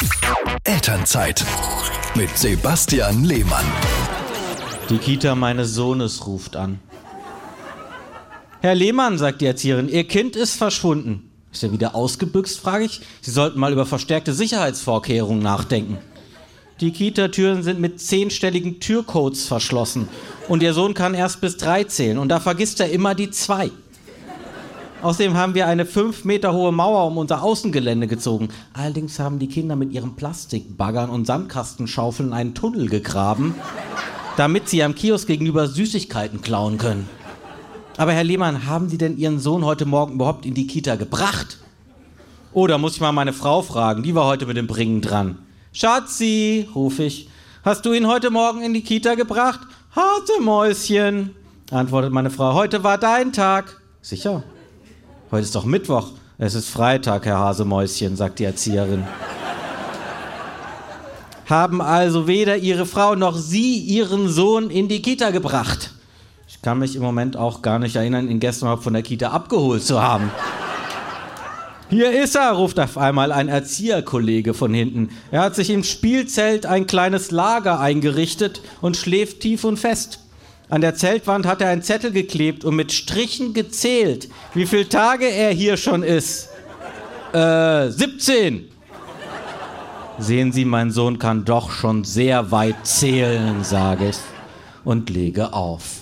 Elternzeit mit Sebastian Lehmann. Die Kita meines Sohnes ruft an. Herr Lehmann, sagt die Erzieherin, Ihr Kind ist verschwunden. Ist er wieder ausgebüxt, frage ich. Sie sollten mal über verstärkte Sicherheitsvorkehrungen nachdenken. Die Kita-Türen sind mit 10-stelligen Türcodes verschlossen. Und Ihr Sohn kann erst bis 3 zählen. Und da vergisst er immer die 2. Außerdem haben wir eine 5 Meter hohe Mauer um unser Außengelände gezogen. Allerdings haben die Kinder mit ihren Plastikbaggern und Sandkastenschaufeln einen Tunnel gegraben, damit sie am Kiosk gegenüber Süßigkeiten klauen können. Aber Herr Lehmann, haben Sie denn Ihren Sohn heute Morgen überhaupt in die Kita gebracht? Oh, da muss ich mal meine Frau fragen, die war heute mit dem Bringen dran. Schatzi, rufe ich, hast du ihn heute Morgen in die Kita gebracht? Hasemäuschen, antwortet meine Frau, heute war dein Tag. Sicher? Heute ist doch Mittwoch. Es ist Freitag, Herr Hasemäuschen, sagt die Erzieherin. Haben also weder Ihre Frau noch Sie Ihren Sohn in die Kita gebracht? Ich kann mich im Moment auch gar nicht erinnern, ihn gestern überhaupt von der Kita abgeholt zu haben. Hier ist er, ruft auf einmal ein Erzieherkollege von hinten. Er hat sich im Spielzelt ein kleines Lager eingerichtet und schläft tief und fest. An der Zeltwand hat er einen Zettel geklebt und mit Strichen gezählt, wie viele Tage er hier schon ist. 17. Sehen Sie, mein Sohn kann doch schon sehr weit zählen, sage ich und lege auf.